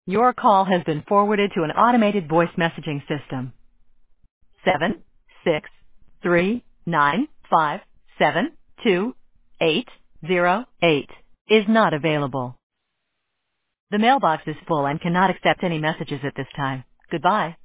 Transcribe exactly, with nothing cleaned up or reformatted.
Your call has been forwarded to an automated voice messaging system. Seven six three nine five seven two eight zero eight is not available. The mailbox is full and cannot accept any messages at this time. Goodbye.